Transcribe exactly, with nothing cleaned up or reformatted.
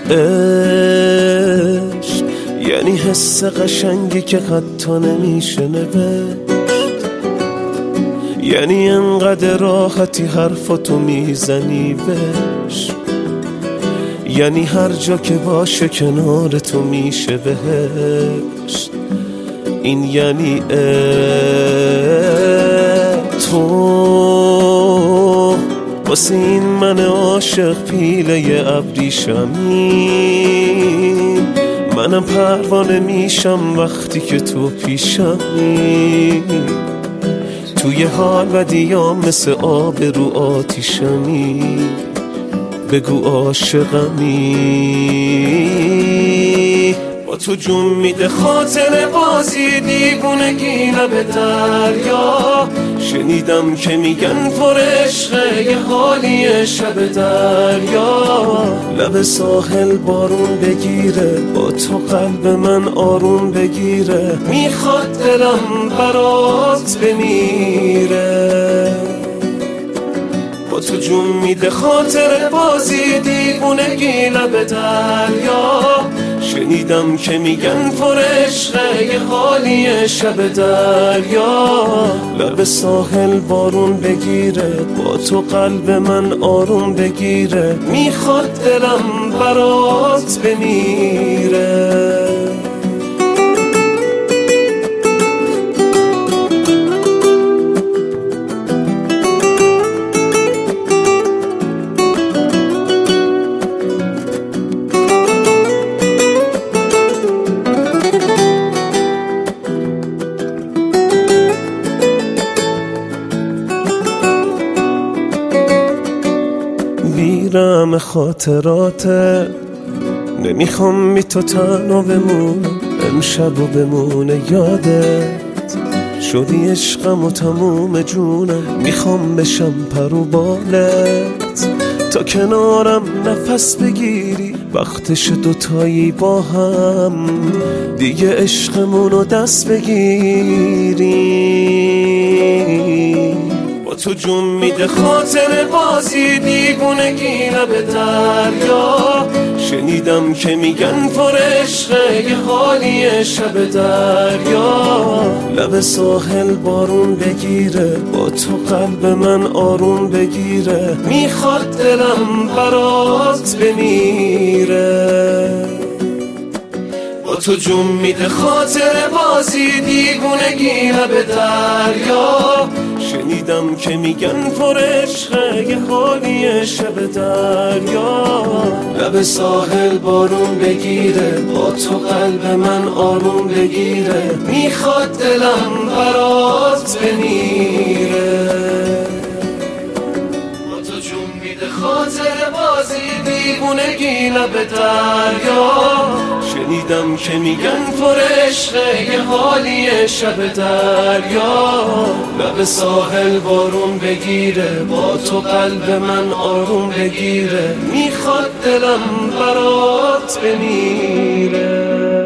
عشق یعنی حس قشنگی که حتی نمیشه نوشت، یعنی انقدر راحتی حرفاتو میزنی بهش، یعنی هر جا که باشه کنار تو میشه بهشت. این یعنی تو واسه این من عاشق پیله ابریشمی، منم پروانه میشم وقتی که تو پیشمی، توی حال و دیام مثل آب رو آتیشمی، بگو عاشقمی. با تو جون میده خاطر بازی دیوونگی لب دریا، شنیدم که میگن پر عشقه یه حالی شب دریا، لب ساحل بارون بگیره با تو قلب من آروم بگیره، میخواد دلم برات بمیره. با تو جون میده خاطر بازی دیوونگی لب دریا، شنیدم که میگن پر عشقه یه حالی شب دریا، لب ساحل بارون بگیره با تو قلب من آروم بگیره، میخواد دلم برات بمیره. بیرم خاطراته، نمیخوام می تو تنها بمونم، امشب و بمونه یادت، شدی عشقم و تموم جونم، میخوام بشم پرو بالت، تا کنارم نفس بگیری، وقتش دوتایی با هم دیگه عشقمونو دست بگیری. با تو جون میده خاطر بازی دیوونگی لب دریا، شنیدم که میگن پر عشقه یه حالی شب دریا، لب ساحل بارون بگیره با تو قلب من آروم بگیره، میخواد دلم برات بمیره. با تو جون میده خاطر بازی دیوونگی لب دریا، شنیدم که میگن پر عشقه یه حالی شب دریا، لب ساحل بارون بگیره با تو قلب من آروم بگیره، میخواد دلم برات بمیره. با تو جون میده خاطر بازی دیوونگی لب دریا، شنیدم که میگن پر عشقه یه حالی شب دریا، لب ساحل بارون بگیره با تو قلب من آروم بگیره، میخواد دلم برات بمیره.